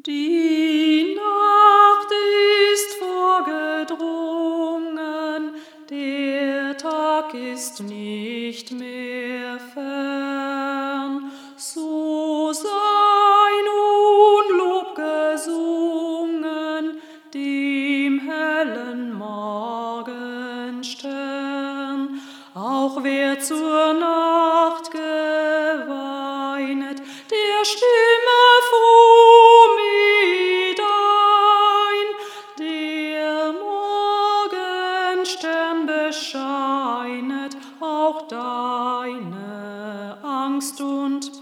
Die Nacht ist vorgedrungen, der Tag ist nicht mehr fern. So sei nun Lob gesungen dem hellen Morgenstern. Auch wer zur Nacht geweinet, der stimme froh mit ein. Der Morgenstern bescheinet auch deine Angst und